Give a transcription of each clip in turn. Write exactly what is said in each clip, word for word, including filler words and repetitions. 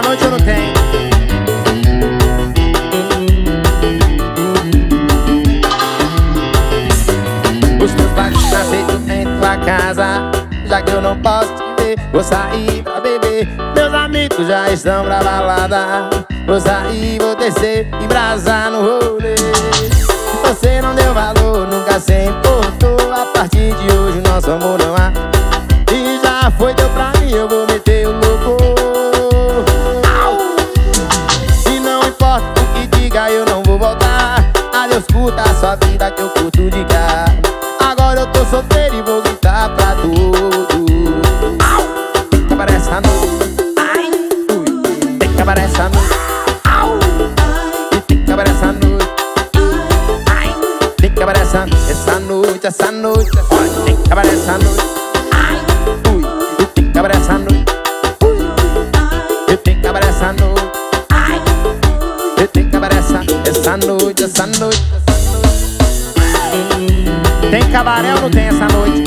noite ou não tem? Os teus pais não aceitam em tua casa, já que eu não posso te ver. Vou sair pra beber, meus amigos já estão pra balada. Vou sair, vou descer, embrasar no rolê. Você não deu valor, nunca se importou. A partir de hoje nosso amor não há. E já foi, deu pra mim, eu vou meter o louco. E não importa o que diga, eu não vou voltar. Adeus, curta a sua vida que eu curto de cá. Agora eu tô solteiro e vou gritar pra tudo. Tem que acabar essa noite. Tem que acabar essa noite. E tem que acabar essa noite. Tem que acabar essa, essa noite, essa noite. Olha, tem que acabar essa noite. Ui, e tem que acabar essa noite. Eu tenho que acabar essa noite. Eu tenho que acabar essa, essa noite, essa noite. Tem cabaré ou não tem essa noite?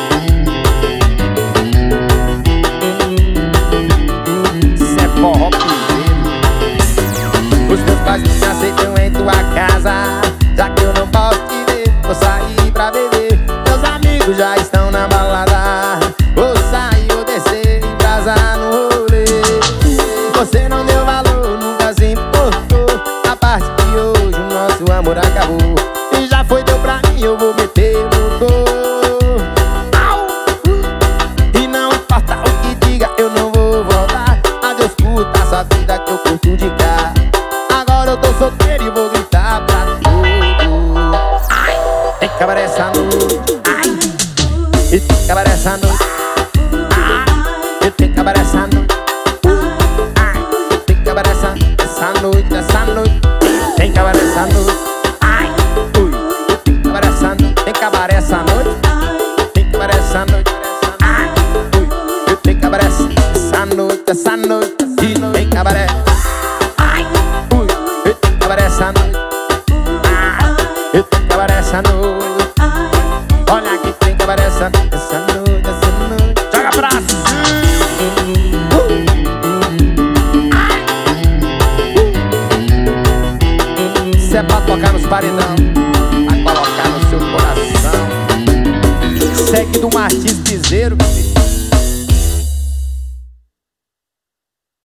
Cê é forró piseiro. Os teus pais me aceitam em tua casa, já que eu não posso te ver. Vou sair pra beber, meus amigos já estão na balada. Vou sair, vou descer, embrasar no rolê. Você não deu valor, nunca se importou. A partir de hoje o nosso amor acabou. E já foi, deu pra mim, eu vou meter no gol. E não importa o que diga, eu não vou voltar. Adeus, curta a sua vida que eu curto de cá. Agora eu tô solteiro e vou gritar pra tudo. Tem que acabar essa noite. E tem que acabar essa noite. Eu tenho que acabar essa noite. Tem que acabar essa, essa noite, essa noite. Tem que acabar essa noite. Ui, tem que acabar essa noite. Tem que acabar essa noite. Tem que acabar essa noite. Ui, eu tenho que acabar essa, essa noite, essa noite. E tem que acabar essa. Ui, eu tenho que acabar essa noite. Eu tenho que acabar essa noite. Olha aqui, tem que acabar essa, essa noite, essa noite. Joga pra cima. Isso é pra tocar nos paredão, pra colocar no seu coração. Segue do Martins Piseiro, filho.